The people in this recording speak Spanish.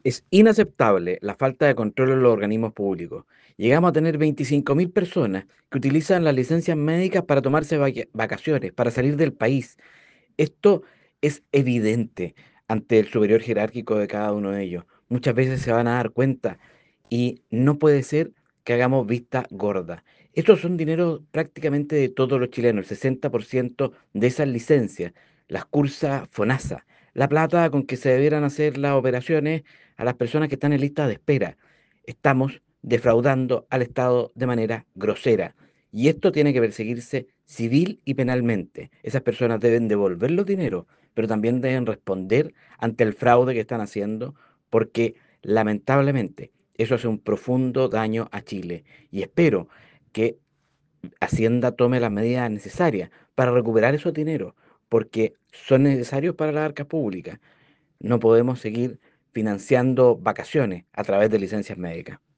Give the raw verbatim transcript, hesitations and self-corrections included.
Es inaceptable la falta de control en los organismos públicos. Llegamos a tener veinticinco mil personas que utilizan las licencias médicas para tomarse vaca- vacaciones, para salir del país. Esto es evidente ante el superior jerárquico de cada uno de ellos. Muchas veces se van a dar cuenta y no puede ser que hagamos vista gorda. Estos son dineros prácticamente de todos los chilenos, el sesenta por ciento de esas licencias, las cursa FONASA, la plata con que se debieran hacer las operaciones a las personas que están en lista de espera. Estamos defraudando al Estado de manera grosera. Y esto tiene que perseguirse civil y penalmente. Esas personas deben devolver los dineros, pero también deben responder ante el fraude que están haciendo, porque lamentablemente eso hace un profundo daño a Chile. Y espero que Hacienda tome las medidas necesarias para recuperar esos dineros, porque son necesarios para las arcas públicas. No podemos seguir financiando vacaciones a través de licencias médicas.